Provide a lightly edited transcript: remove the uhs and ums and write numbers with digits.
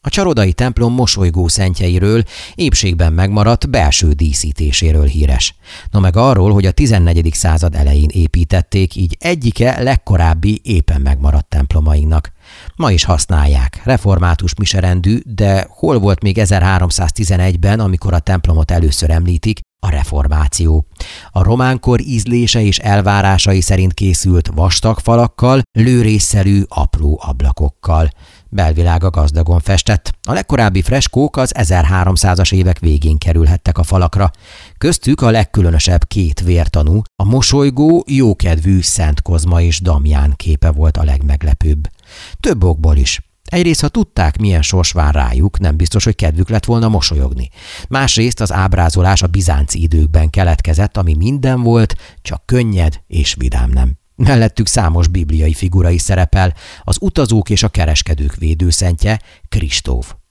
A csarodai templom mosolygó szentjeiről, épségben megmaradt belső díszítéséről híres. No meg arról, hogy a 14. század elején építették, így egyike legkorábbi éppen megmaradt templomainknak. Ma is használják, református miserendű, de hol volt még 1311-ben, amikor a templomot először említik, a reformáció. A románkor ízlése és elvárásai szerint készült vastag falakkal, lőrésszerű, apró ablakokkal. Belvilága gazdagon festett. A legkorábbi freskók az 1300-as évek végén kerülhettek a falakra. Köztük a legkülönösebb két vértanú, a mosolygó, jókedvű Szent Kozma és Damján képe volt a legmeglepőbb. Több okból is. Egyrészt, ha tudták, milyen sors vár rájuk, nem biztos, hogy kedvük lett volna mosolyogni. Másrészt az ábrázolás a bizánci időkben keletkezett, ami minden volt, csak könnyed és vidám nem. Mellettük számos bibliai figura is szerepel, az utazók és a kereskedők védőszentje, Kristóf.